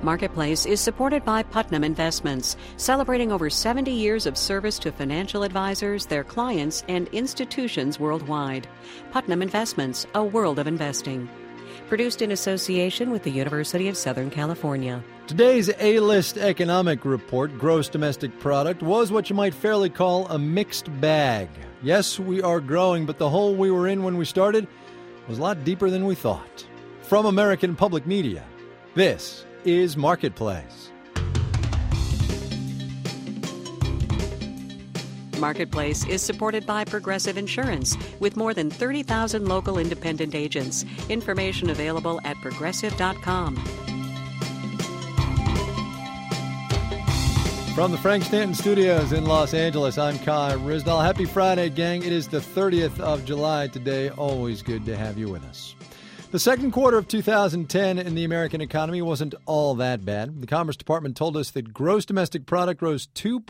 Marketplace is supported by Putnam Investments, celebrating over 70 years of service to financial advisors, their clients, and institutions worldwide. Putnam Investments, a world of investing. Produced in association with the University of Southern California. Today's A-list economic report, gross domestic product, was what you might fairly call a mixed bag. Yes, we are growing, but the hole we were in when we started was a lot deeper than we thought. From American Public Media, this is Marketplace. Marketplace is supported by Progressive Insurance with more than 30,000 local independent agents. Information available at progressive.com. From the Frank Stanton Studios in Los Angeles, I'm Kai Ryssdal. Happy Friday, gang. It is the 30th of July today. Always good to have you with us. The second quarter of 2010 in the American economy wasn't all that bad. The Commerce Department told us that gross domestic product rose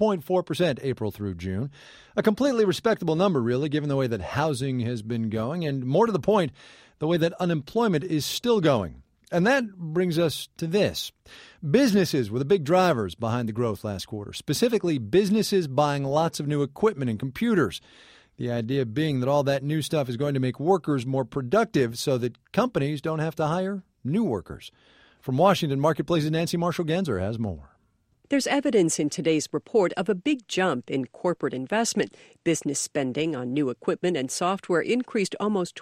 2.4% April through June. A completely respectable number, really, given the way that housing has been going, and more to the point, the way that unemployment is still going. And that brings us to this. Businesses were the big drivers behind the growth last quarter, specifically businesses buying lots of new equipment and computers. The idea being that all that new stuff is going to make workers more productive so that companies don't have to hire new workers. From Washington, Marketplace's Nancy Marshall-Genzer has more. There's evidence in today's report of a big jump in corporate investment. Business spending on new equipment and software increased almost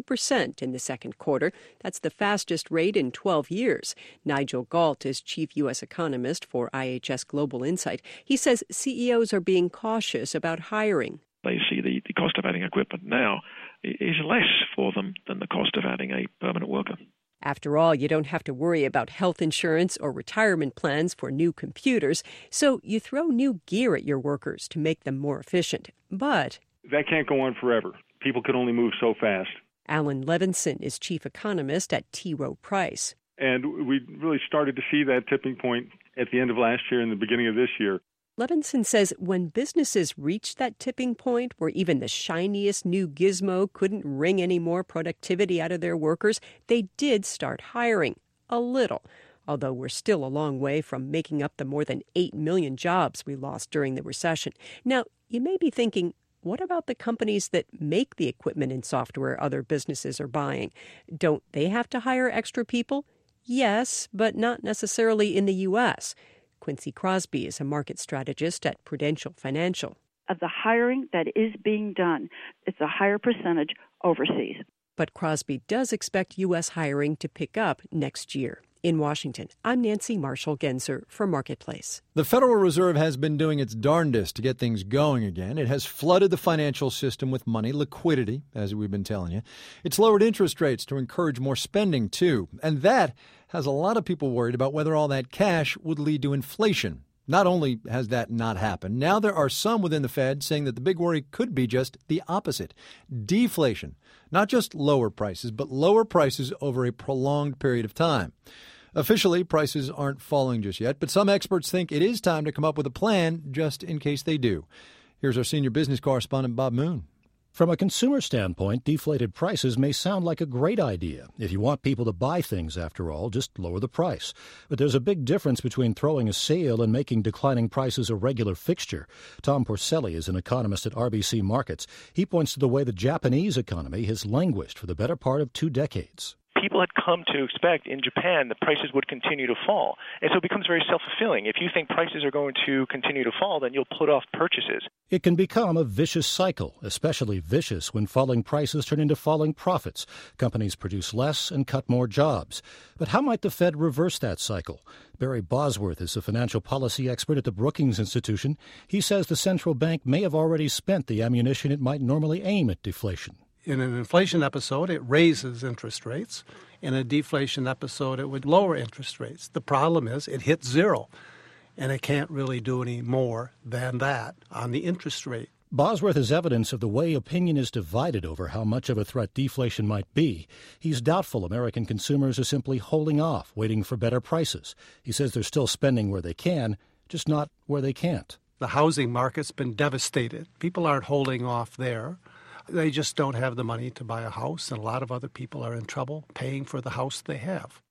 22% in the second quarter. That's the fastest rate in 12 years. Nigel Galt is chief U.S. economist for IHS Global Insight. He says CEOs are being cautious about hiring. They see the cost of adding equipment now is less for them than the cost of adding a permanent worker. After all, you don't have to worry about health insurance or retirement plans for new computers, so you throw new gear at your workers to make them more efficient. But that can't go on forever. People can only move so fast. Alan Levinson is chief economist at T. Rowe Price. And we really started to see that tipping point at the end of last year and the beginning of this year. Levinson says when businesses reached that tipping point where even the shiniest new gizmo couldn't wring any more productivity out of their workers, they did start hiring. A little. Although we're still a long way from making up the more than 8 million jobs we lost during the recession. Now, you may be thinking, what about the companies that make the equipment and software other businesses are buying? Don't they have to hire extra people? Yes, but not necessarily in the U.S. Quincy Crosby is a market strategist at Prudential Financial. Of the hiring that is being done, it's a higher percentage overseas. But Crosby does expect U.S. hiring to pick up next year. In Washington, I'm Nancy Marshall-Genzer for Marketplace. The Federal Reserve has been doing its darndest to get things going again. It has flooded the financial system with money, liquidity, as we've been telling you. It's lowered interest rates to encourage more spending, too. And that has a lot of people worried about whether all that cash would lead to inflation. Not only has that not happened, now there are some within the Fed saying that the big worry could be just the opposite. Deflation. Not just lower prices, but lower prices over a prolonged period of time. Officially, prices aren't falling just yet, but some experts think it is time to come up with a plan just in case they do. Here's our senior business correspondent, Bob Moon. From a consumer standpoint, deflated prices may sound like a great idea. If you want people to buy things, after all, just lower the price. But there's a big difference between throwing a sale and making declining prices a regular fixture. Tom Porcelli is an economist at RBC Markets. He points to the way the Japanese economy has languished for the better part of 2 decades. People had come to expect in Japan that prices would continue to fall. And so it becomes very self-fulfilling. If you think prices are going to continue to fall, then you'll put off purchases. It can become a vicious cycle, especially vicious when falling prices turn into falling profits. Companies produce less and cut more jobs. But how might the Fed reverse that cycle? Barry Bosworth is a financial policy expert at the Brookings Institution. He says the central bank may have already spent the ammunition it might normally aim at deflation. In an inflation episode, it raises interest rates. In a deflation episode, it would lower interest rates. The problem is it hits zero, and it can't really do any more than that on the interest rate. Bosworth is evidence of the way opinion is divided over how much of a threat deflation might be. He's doubtful American consumers are simply holding off, waiting for better prices. He says they're still spending where they can, just not where they can't. The housing market's been devastated. People aren't holding off there. They just don't have the money to buy a house, and a lot of other people are in trouble paying for the house they have.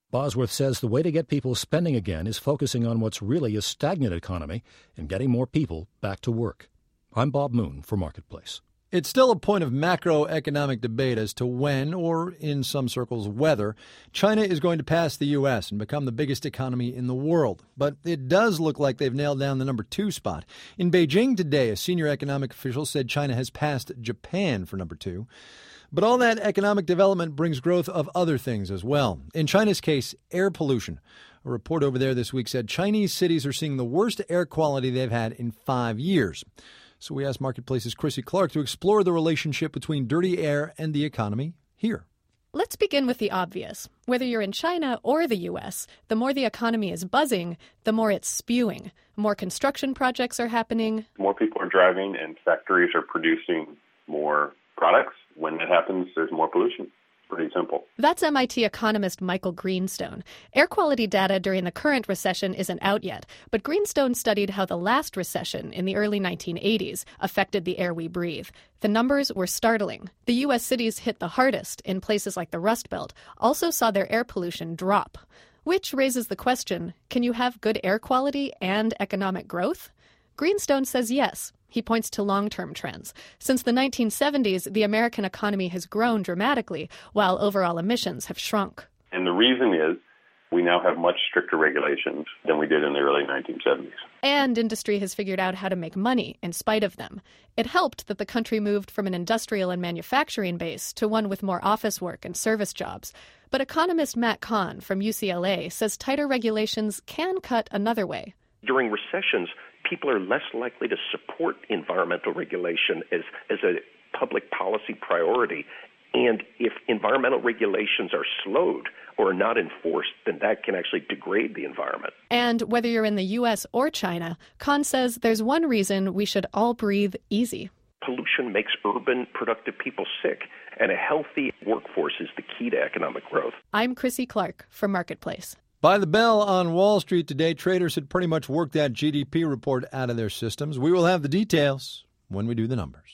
Bosworth says the way to get people spending again is focusing on what's really a stagnant economy and getting more people back to work. I'm Bob Moon for Marketplace. It's still a point of macroeconomic debate as to when, or in some circles whether, China is going to pass the U.S. and become the biggest economy in the world. But it does look like they've nailed down the number 2 spot. In Beijing today, a senior economic official said China has passed Japan for number 2. But all that economic development brings growth of other things as well. In China's case, air pollution. A report over there this week said Chinese cities are seeing the worst air quality they've had in 5 years. So we asked Marketplace's Chrissy Clark to explore the relationship between dirty air and the economy here. Let's begin with the obvious. Whether you're in China or the U.S., the more the economy is buzzing, the more it's spewing. More construction projects are happening. More people are driving and factories are producing more products. When that happens, there's more pollution. Pretty simple. That's MIT economist Michael Greenstone. Air quality data during the current recession isn't out yet, but Greenstone studied how the last recession in the early 1980s affected the air we breathe. The numbers were startling. The U.S. cities hit the hardest in places like the Rust Belt also saw their air pollution drop. Which raises the question, can you have good air quality and economic growth? Greenstone says yes. He points to long-term trends. Since the 1970s, the American economy has grown dramatically, while overall emissions have shrunk. And the reason is we now have much stricter regulations than we did in the early 1970s. And industry has figured out how to make money in spite of them. It helped that the country moved from an industrial and manufacturing base to one with more office work and service jobs. But economist Matt Kahn from UCLA says tighter regulations can cut another way. During recessions, people are less likely to support environmental regulation as a public policy priority. And if environmental regulations are slowed or are not enforced, then that can actually degrade the environment. And whether you're in the U.S. or China, Kahn says there's one reason we should all breathe easy. Pollution makes urban, productive people sick, and a healthy workforce is the key to economic growth. I'm Chrissy Clark for Marketplace. By the bell on Wall Street today, traders had pretty much worked that GDP report out of their systems. We will have the details when we do the numbers.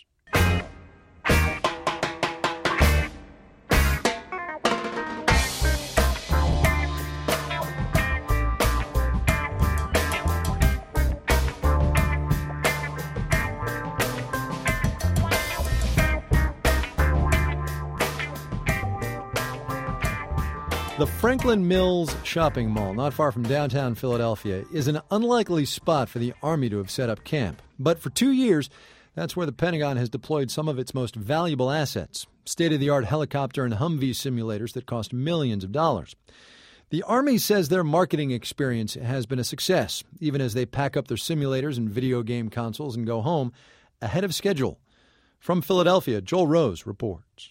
The Franklin Mills Shopping Mall, not far from downtown Philadelphia, is an unlikely spot for the Army to have set up camp. But for 2 years, that's where the Pentagon has deployed some of its most valuable assets, state-of-the-art helicopter and Humvee simulators that cost millions of dollars. The Army says their marketing experience has been a success, even as they pack up their simulators and video game consoles and go home ahead of schedule. From Philadelphia, Joel Rose reports.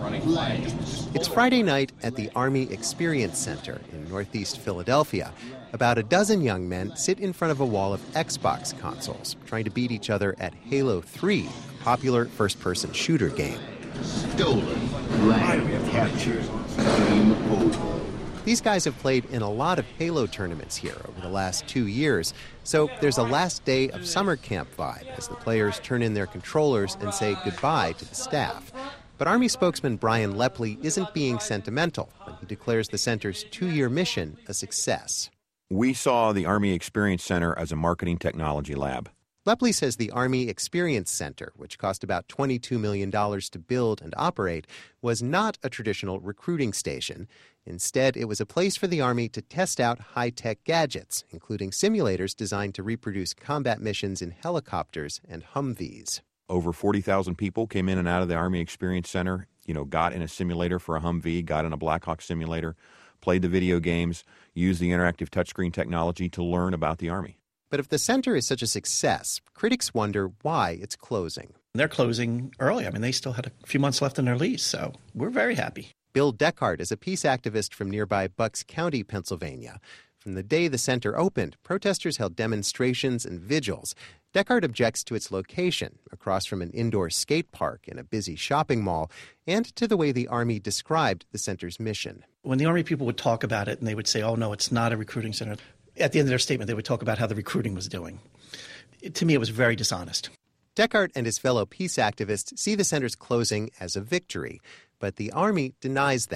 It's Friday night at the Army Experience Center in northeast Philadelphia. About a dozen young men sit in front of a wall of Xbox consoles, trying to beat each other at Halo 3, a popular first-person shooter game. Stolen, land captured, game over. These guys have played in a lot of Halo tournaments here over the last 2 years, so there's a last day of summer camp vibe as the players turn in their controllers and say goodbye to the staff. But Army spokesman Brian Lepley isn't being sentimental when he declares the center's 2-year mission a success. We saw the Army Experience Center as a marketing technology lab. Lepley says the Army Experience Center, which cost about $22 million to build and operate, was not a traditional recruiting station. Instead, it was a place for the Army to test out high-tech gadgets, including simulators designed to reproduce combat missions in helicopters and Humvees. Over 40,000 people came in and out of the Army Experience Center, got in a simulator for a Humvee, got in a Black Hawk simulator, played the video games, used the interactive touchscreen technology to learn about the Army. But if the center is such a success, critics wonder why it's closing. They're closing early. They still had a few months left in their lease, so we're very happy. Bill Deckard is a peace activist from nearby Bucks County, Pennsylvania. From the day the center opened, protesters held demonstrations and vigils. Deckard objects to its location, across from an indoor skate park in a busy shopping mall, and to the way the Army described the center's mission. When the Army people would talk about it and they would say, oh, no, it's not a recruiting center, at the end of their statement, they would talk about how the recruiting was doing. To me, it was very dishonest. Deckard and his fellow peace activists see the center's closing as a victory, but the Army denies that.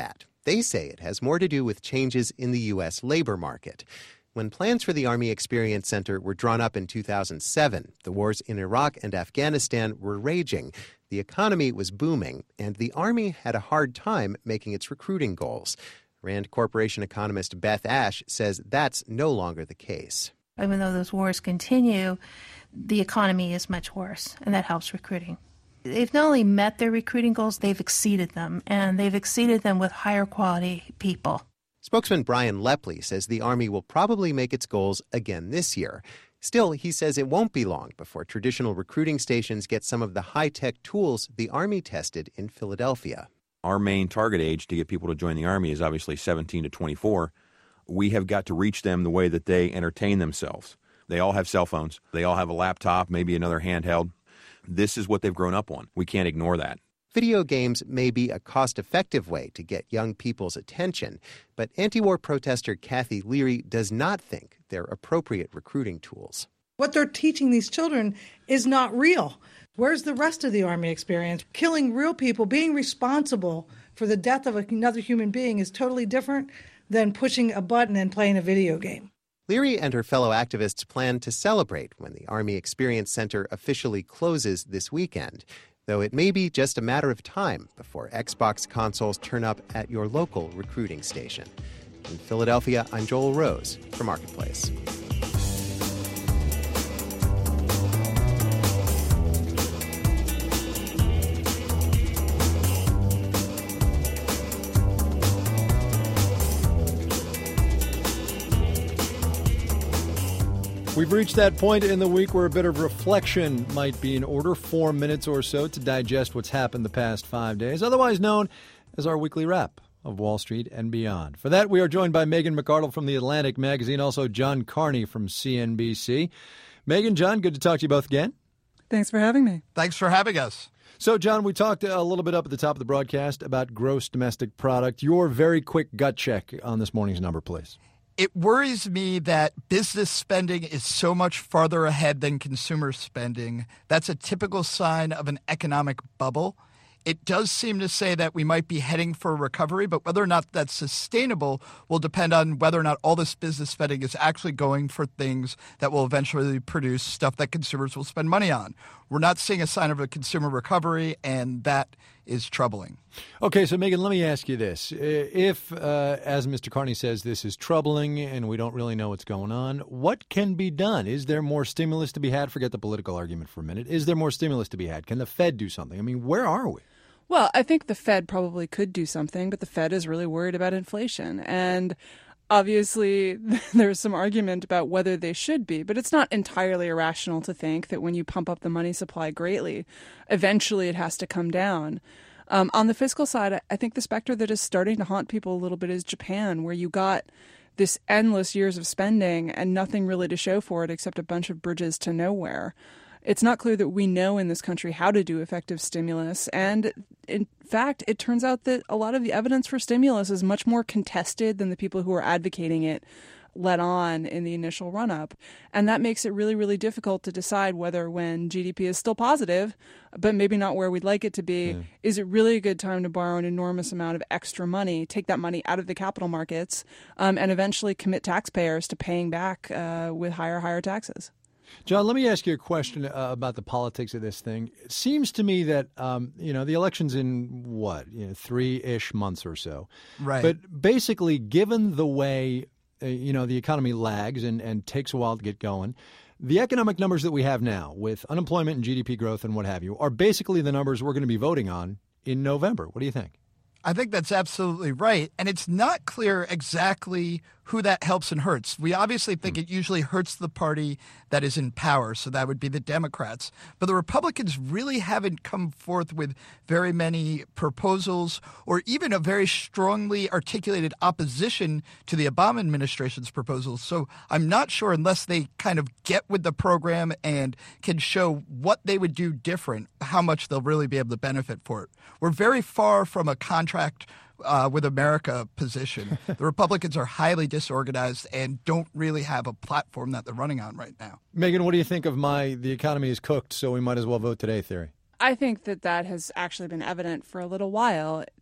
They say it has more to do with changes in the U.S. labor market. When plans for the Army Experience Center were drawn up in 2007, the wars in Iraq and Afghanistan were raging. The economy was booming, and the Army had a hard time making its recruiting goals. Rand Corporation economist Beth Ash says that's no longer the case. Even though those wars continue, the economy is much worse, and that helps recruiting. They've not only met their recruiting goals, they've exceeded them, and they've exceeded them with higher quality people. Spokesman Brian Lepley says the Army will probably make its goals again this year. Still, he says it won't be long before traditional recruiting stations get some of the high-tech tools the Army tested in Philadelphia. Our main target age to get people to join the Army is obviously 17 to 24. We have got to reach them the way that they entertain themselves. They all have cell phones. They all have a laptop, maybe another handheld. This is what they've grown up on. We can't ignore that. Video games may be a cost-effective way to get young people's attention, but anti-war protester Kathy Leary does not think they're appropriate recruiting tools. What they're teaching these children is not real. Where's the rest of the Army experience? Killing real people, being responsible for the death of another human being is totally different than pushing a button and playing a video game. Leary and her fellow activists plan to celebrate when the Army Experience Center officially closes this weekend, though it may be just a matter of time before Xbox consoles turn up at your local recruiting station. In Philadelphia, I'm Joel Rose for Marketplace. We've reached that point in the week where a bit of reflection might be in order, 4 minutes or so to digest what's happened the past 5 days, otherwise known as our weekly wrap of Wall Street and beyond. For that, we are joined by Megan McArdle from The Atlantic magazine, also John Carney from CNBC. Megan, John, good to talk to you both again. Thanks for having me. Thanks for having us. So, John, we talked a little bit up at the top of the broadcast about gross domestic product. Your very quick gut check on this morning's number, please. It worries me that business spending is so much farther ahead than consumer spending. That's a typical sign of an economic bubble. It does seem to say that we might be heading for a recovery, but whether or not that's sustainable will depend on whether or not all this business spending is actually going for things that will eventually produce stuff that consumers will spend money on. We're not seeing a sign of a consumer recovery, and that is troubling. Okay, so Megan, let me ask you this. If, as Mr. Carney says, this is troubling and we don't really know what's going on, what can be done? Is there more stimulus to be had? Forget the political argument for a minute. Is there more stimulus to be had? Can the Fed do something? I mean, where are we? Well, I think the Fed probably could do something, but the Fed is really worried about inflation. And obviously, there's some argument about whether they should be, but it's not entirely irrational to think that when you pump up the money supply greatly, eventually it has to come down. On the fiscal side, I think the specter that is starting to haunt people a little bit is Japan, where you got this endless years of spending and nothing really to show for it except a bunch of bridges to nowhere. It's not clear that we know in this country how to do effective stimulus. And in fact, it turns out that a lot of the evidence for stimulus is much more contested than the people who are advocating it let on in the initial run-up. And that makes it really, really difficult to decide whether when GDP is still positive, but maybe not where we'd like it to be, is it really a good time to borrow an enormous amount of extra money, take that money out of the capital markets, and eventually commit taxpayers to paying back with higher taxes? John, let me ask you a question about the politics of this thing. It seems to me that, the election's in 3-ish months or so. Right. But basically, given the way, the economy lags and takes a while to get going, the economic numbers that we have now with unemployment and GDP growth and what have you are basically the numbers we're going to be voting on in November. What do you think? I think that's absolutely right. And it's not clear exactly who that helps and hurts. We obviously think it usually hurts the party that is in power, so that would be the Democrats. But the Republicans really haven't come forth with very many proposals or even a very strongly articulated opposition to the Obama administration's proposals. So I'm not sure, unless they kind of get with the program and can show what they would do different, how much they'll really be able to benefit for it. We're very far from a contract with America position. The Republicans are highly disorganized and don't really have a platform that they're running on right now. Megan, what do you think of the economy is cooked, so we might as well vote today theory? I think that has actually been evident for a little while.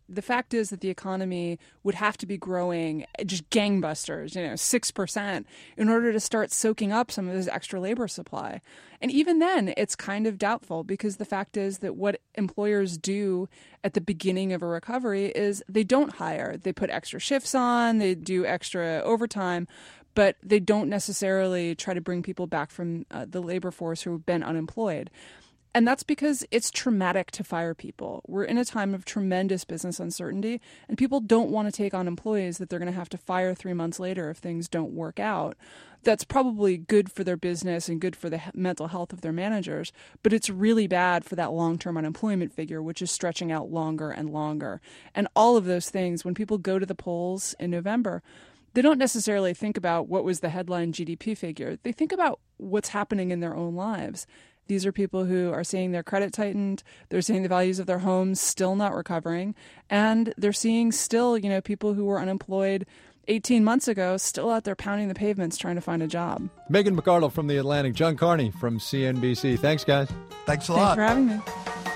The fact is that the economy would have to be growing just gangbusters, 6%, in order to start soaking up some of this extra labor supply. And even then, it's kind of doubtful, because the fact is that what employers do at the beginning of a recovery is they don't hire. They put extra shifts on, they do extra overtime, but they don't necessarily try to bring people back from the labor force who have been unemployed. And that's because it's traumatic to fire people. We're in a time of tremendous business uncertainty, and people don't want to take on employees that they're going to have to fire 3 months later if things don't work out. That's probably good for their business and good for the mental health of their managers, but it's really bad for that long-term unemployment figure, which is stretching out longer and longer. And all of those things, when people go to the polls in November, they don't necessarily think about what was the headline GDP figure. They think about what's happening in their own lives. These are people who are seeing their credit tightened, they're seeing the values of their homes still not recovering, and they're seeing still, people who were unemployed 18 months ago still out there pounding the pavements trying to find a job. Megan McArdle from The Atlantic, John Carney from CNBC. Thanks, guys. Thanks a lot. Thanks for having me.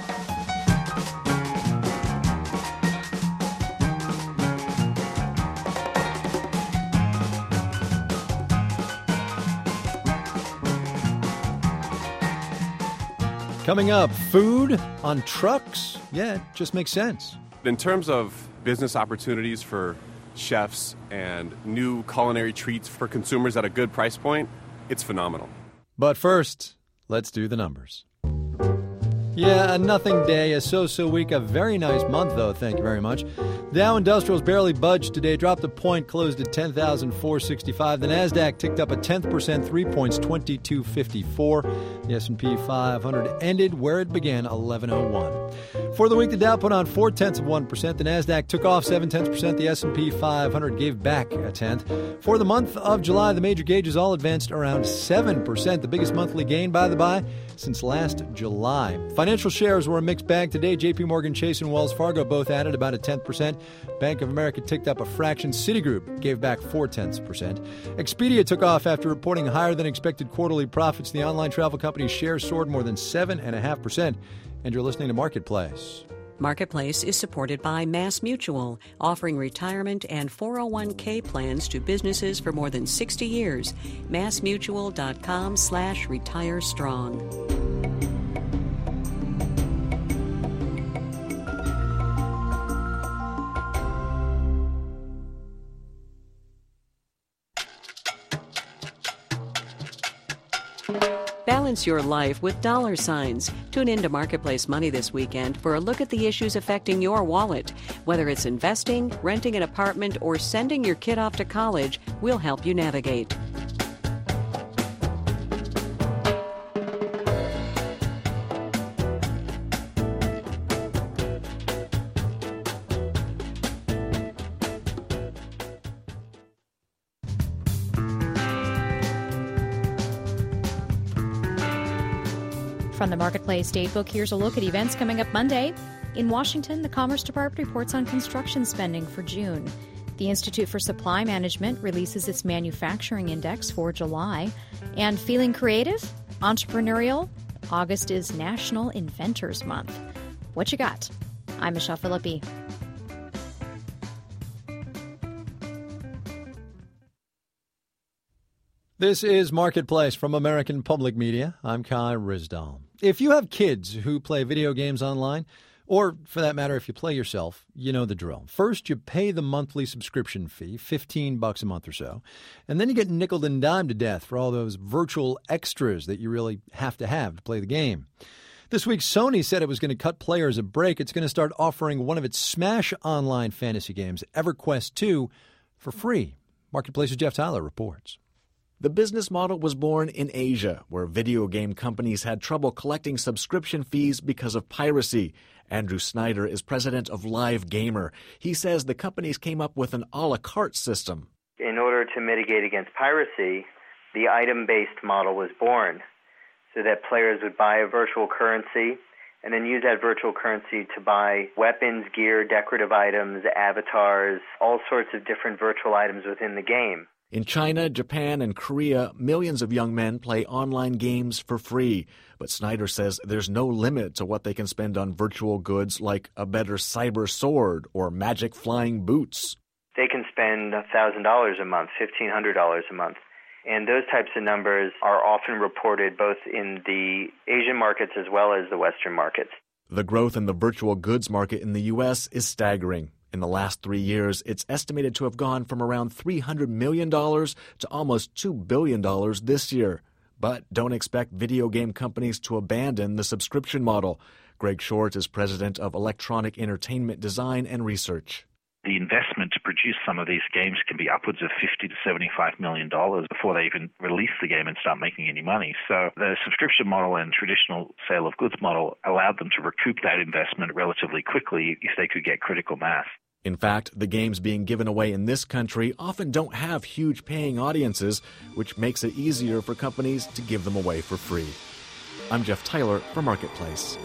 Coming up, food on trucks? Yeah, it just makes sense. In terms of business opportunities for chefs and new culinary treats for consumers at a good price point, it's phenomenal. But first, let's do the numbers. Yeah, a nothing day, a so-so week, a very nice month, though, thank you very much. Dow Industrials barely budged today, dropped a point, closed at 10,465. The NASDAQ ticked up a 0.1%, 3 points, 2254. The S&P 500 ended where it began, 1101. For the week, the Dow put on 0.4%. The NASDAQ took off 0.7%. The S&P 500 gave back a tenth. For the month of July, the major gauges all advanced around 7%, the biggest monthly gain, by the by, since last July. Financial shares were a mixed bag today. JP Morgan Chase and Wells Fargo both added about a 0.1%. Bank of America ticked up a fraction. Citigroup gave back 0.4%. Expedia took off after reporting higher than expected quarterly profits. The online travel company's shares soared more than 7.5%. And you're listening to Marketplace. Marketplace is supported by MassMutual, offering retirement and 401k plans to businesses for more than 60 years. MassMutual.com/retirestrong. Balance your life with dollar signs. Tune in to Marketplace Money this weekend for a look at the issues affecting your wallet. Whether it's investing, renting an apartment, or sending your kid off to college, we'll help you navigate. From the Marketplace Datebook, here's a look at events coming up Monday. In Washington, the Commerce Department reports on construction spending for June. The Institute for Supply Management releases its manufacturing index for July. And feeling creative? Entrepreneurial? August is National Inventors Month. What you got? I'm Michelle Philippi. This is Marketplace from American Public Media. I'm Kai Ryssdal. If you have kids who play video games online, or for that matter, if you play yourself, you know the drill. First, you pay the monthly subscription fee, $15 a month or so, and then you get nickeled and dimed to death for all those virtual extras that you really have to play the game. This week, Sony said it was going to cut players a break. It's going to start offering one of its smash online fantasy games, EverQuest 2, for free. Marketplace's Jeff Tyler reports. The business model was born in Asia, where video game companies had trouble collecting subscription fees because of piracy. Andrew Snyder is president of Live Gamer. He says the companies came up with an a la carte system. In order to mitigate against piracy, the item-based model was born, so that players would buy a virtual currency and then use that virtual currency to buy weapons, gear, decorative items, avatars, all sorts of different virtual items within the game. In China, Japan, and Korea, millions of young men play online games for free. But Snyder says there's no limit to what they can spend on virtual goods like a better cyber sword or magic flying boots. They can spend $1,000 a month, $1,500 a month. And those types of numbers are often reported both in the Asian markets as well as the Western markets. The growth in the virtual goods market in the U.S. is staggering. In the last 3 years, it's estimated to have gone from around $300 million to almost $2 billion this year. But don't expect video game companies to abandon the subscription model. Greg Short is president of Electronic Entertainment Design and Research. The investment to produce some of these games can be upwards of $50 to $75 million before they even release the game and start making any money. So the subscription model and traditional sale of goods model allowed them to recoup that investment relatively quickly if they could get critical mass. In fact, the games being given away in this country often don't have huge paying audiences, which makes it easier for companies to give them away for free. I'm Jeff Tyler for Marketplace.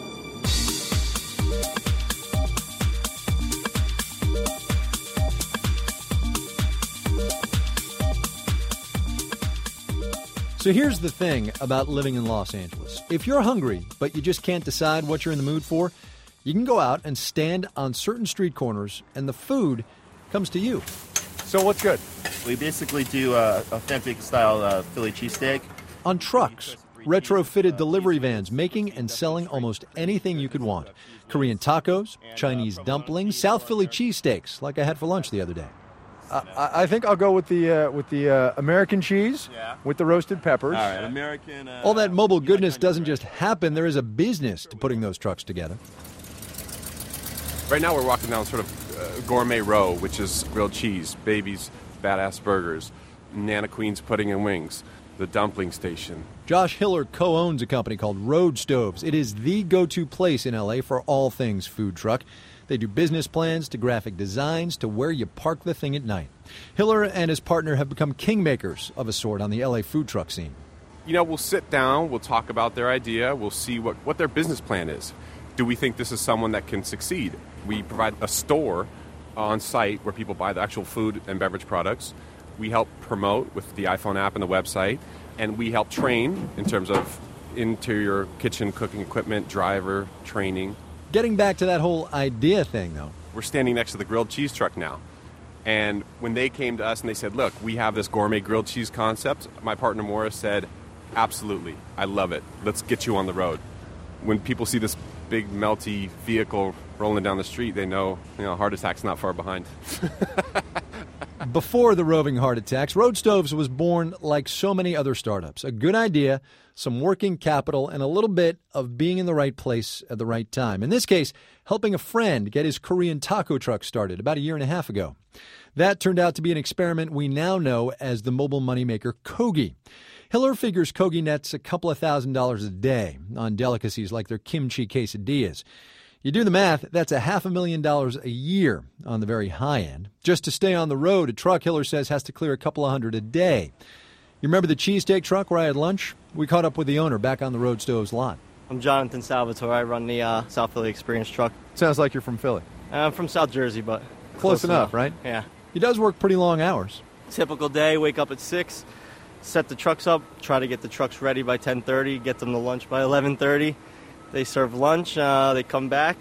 So here's the thing about living in Los Angeles. If you're hungry, but you just can't decide what you're in the mood for, you can go out and stand on certain street corners, and the food comes to you. So what's good? We basically do authentic-style Philly cheesesteak. On trucks, retrofitted delivery vans making and selling almost anything you could want. Korean tacos, Chinese dumplings, South Philly cheesesteaks, like I had for lunch the other day. I think I'll go with the American cheese with the roasted peppers. All right, American. All that mobile goodness doesn't just happen. There is a business to putting those trucks together. Right now we're walking down sort of Gourmet Row, which is grilled cheese, Baby's Badass Burgers, Nana Queen's Pudding and Wings, the Dumpling Station. Josh Hiller co-owns a company called Road Stoves. It is the go-to place in L.A. for all things food truck. They do business plans to graphic designs to where you park the thing at night. Hiller and his partner have become kingmakers of a sort on the L.A. food truck scene. You know, we'll sit down, we'll talk about their idea, we'll see what their business plan is. Do we think this is someone that can succeed? We provide a store on site where people buy the actual food and beverage products. We help promote with the iPhone app and the website, and we help train in terms of interior kitchen cooking equipment, driver training. Getting back to that whole idea thing, though. We're standing next to the grilled cheese truck now. And when they came to us and they said, look, we have this gourmet grilled cheese concept, my partner Morris said, absolutely, I love it. Let's get you on the road. When people see this big, melty vehicle rolling down the street, they know, heart attack's not far behind. Before the roving heart attacks, Road Stoves was born like so many other startups. A good idea, some working capital, and a little bit of being in the right place at the right time. In this case, helping a friend get his Korean taco truck started about a year and a half ago. That turned out to be an experiment we now know as the mobile moneymaker Kogi. Hiller figures Kogi nets a couple of $1,000s a day on delicacies like their kimchi quesadillas. You do the math, that's $500,000 a year on the very high end. Just to stay on the road, a truck, Hiller says, has to clear a couple of hundred a day. You remember the cheesesteak truck where I had lunch? We caught up with the owner back on the Road Stoves lot. I'm Jonathan Salvatore. I run the South Philly Experience truck. Sounds like you're from Philly. I'm from South Jersey, but close enough, right? Yeah. He does work pretty long hours. Typical day, wake up at 6, set the trucks up, try to get the trucks ready by 10:30, get them to lunch by 11:30. They serve lunch, they come back,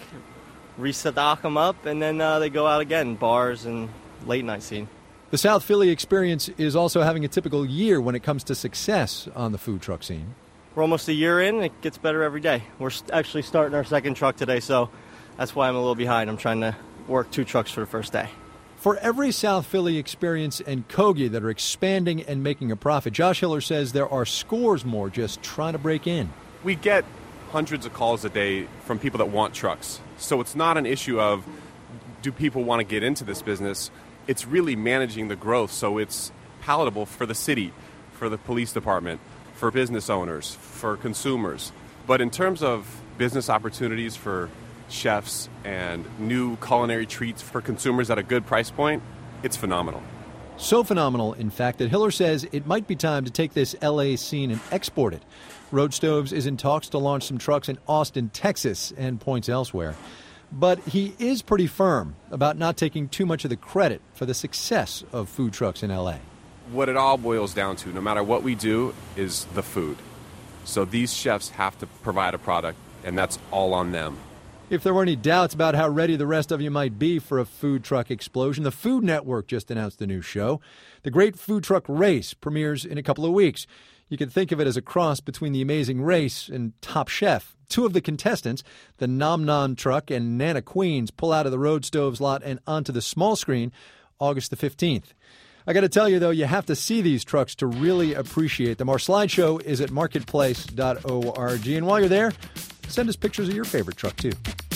restock them up, and then they go out again, bars and late night scene. The South Philly Experience is also having a typical year when it comes to success on the food truck scene. We're almost a year in. It gets better every day. We're actually starting our second truck today, so that's why I'm a little behind. I'm trying to work 2 trucks for the first day. For every South Philly Experience and Kogi that are expanding and making a profit, Josh Hiller says there are scores more just trying to break in. We get hundreds of calls a day from people that want trucks. So it's not an issue of, do people want to get into this business? It's really managing the growth so it's palatable for the city, for the police department, for business owners, for consumers. But in terms of business opportunities for chefs and new culinary treats for consumers at a good price point, it's phenomenal. So phenomenal, in fact, that Hiller says it might be time to take this L.A. scene and export it. Road Stoves is in talks to launch some trucks in Austin, Texas, and points elsewhere. But he is pretty firm about not taking too much of the credit for the success of food trucks in L.A. what it all boils down to, no matter what we do, is the food. So these chefs have to provide a product, and that's all on them. If there were any doubts about how ready the rest of you might be for a food truck explosion, the Food Network just announced a new show. The Great Food Truck Race premieres in a couple of weeks. You can think of it as a cross between The Amazing Race and Top Chef. Two of the contestants, the Nom Nom Truck and Nana Queens, pull out of the Road Stoves lot and onto the small screen August the 15th. I got to tell you, though, you have to see these trucks to really appreciate them. Our slideshow is at marketplace.org. And while you're there, send us pictures of your favorite truck, too.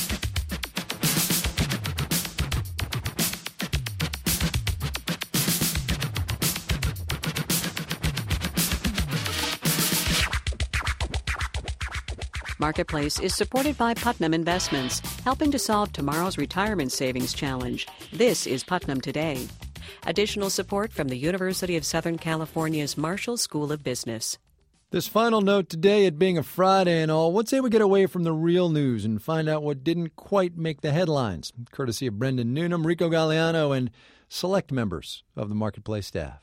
Marketplace is supported by Putnam Investments, helping to solve tomorrow's retirement savings challenge. This is Putnam Today. Additional support from the University of Southern California's Marshall School of Business. This final note today, it being a Friday and all, what say we get away from the real news and find out what didn't quite make the headlines, courtesy of Brendan Noonan, Rico Galliano, and select members of the Marketplace staff.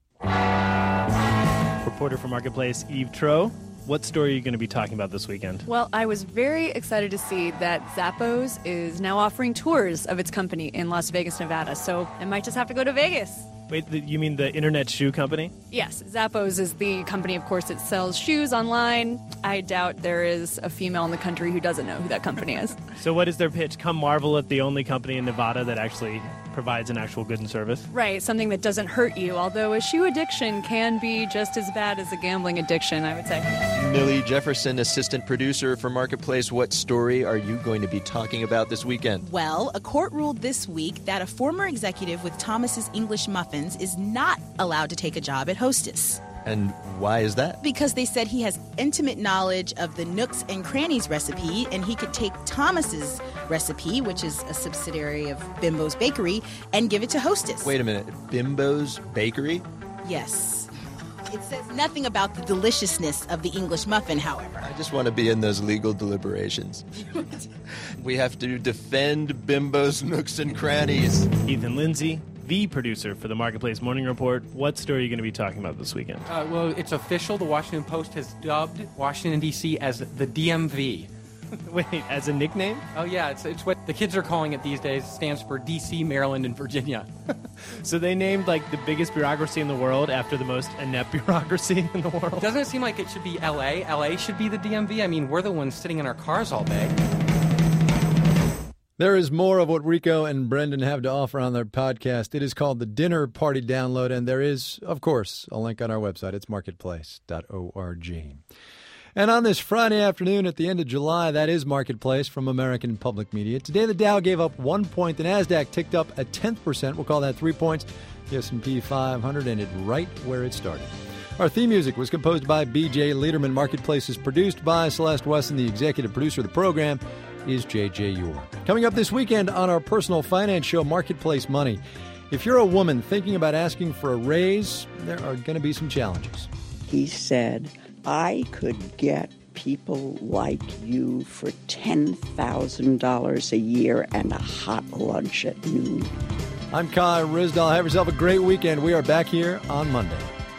Reporter for Marketplace, Eve Tro. What story are you going to be talking about this weekend? Well, I was very excited to see that Zappos is now offering tours of its company in Las Vegas, Nevada, so I might just have to go to Vegas. Wait, you mean the internet shoe company? Yes, Zappos is the company, of course, that sells shoes online. I doubt there is a female in the country who doesn't know who that company is. So what is their pitch? Come marvel at the only company in Nevada that actually provides an actual good and service? Right, something that doesn't hurt you, although a shoe addiction can be just as bad as a gambling addiction, I would say. Millie Jefferson, assistant producer for Marketplace. What story are you going to be talking about this weekend? Well, a court ruled this week that a former executive with Thomas's English Muffins is not allowed to take a job at Hostess. And why is that? Because they said he has intimate knowledge of the Nooks and Crannies recipe, and he could take Thomas's recipe, which is a subsidiary of Bimbo's Bakery, and give it to Hostess. Wait a minute, Bimbo's Bakery? Yes. It says nothing about the deliciousness of the English muffin, however. I just want to be in those legal deliberations. We have to defend Bimbo's Nooks and Crannies. Ethan Lindsay, the producer for the Marketplace Morning Report. What story are you going to be talking about this weekend? Well, it's official. The Washington Post has dubbed Washington, D.C. as the DMV. Wait, as a nickname? Oh, yeah. It's what the kids are calling it these days. It stands for D.C., Maryland, and Virginia. So they named, like, the biggest bureaucracy in the world after the most inept bureaucracy in the world? Doesn't it seem like it should be L.A.? L.A. should be the DMV? I mean, we're the ones sitting in our cars all day. There is more of what Rico and Brendan have to offer on their podcast. It is called the Dinner Party Download, and there is, of course, a link on our website. It's marketplace.org. And on this Friday afternoon at the end of July, that is Marketplace from American Public Media. Today, the Dow gave up 1 point. The NASDAQ ticked up a 0.1%. We'll call that 3 points. The S&P 500 ended right where it started. Our theme music was composed by B.J. Lederman. Marketplace is produced by Celeste Wesson. The executive producer of the program is J.J. Ure. Coming up this weekend on our personal finance show, Marketplace Money. If you're a woman thinking about asking for a raise, there are going to be some challenges. He said, I could get people like you for $10,000 a year and a hot lunch at noon. I'm Kai Ryssdal. Have yourself a great weekend. We are back here on Monday.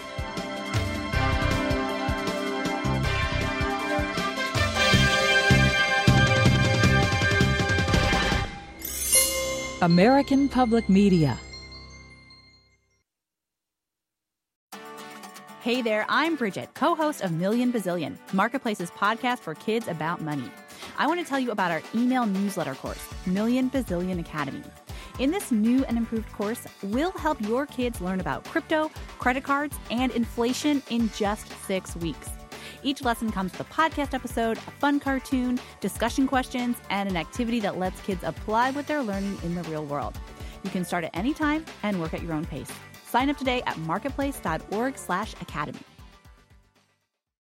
American Public Media. Hey there, I'm Bridget, co-host of Million Bazillion, Marketplace's podcast for kids about money. I want to tell you about our email newsletter course, Million Bazillion Academy. In this new and improved course, we'll help your kids learn about crypto, credit cards, and inflation in just 6 weeks. Each lesson comes with a podcast episode, a fun cartoon, discussion questions, and an activity that lets kids apply what they're learning in the real world. You can start at any time and work at your own pace. Sign up today at marketplace.org/academy.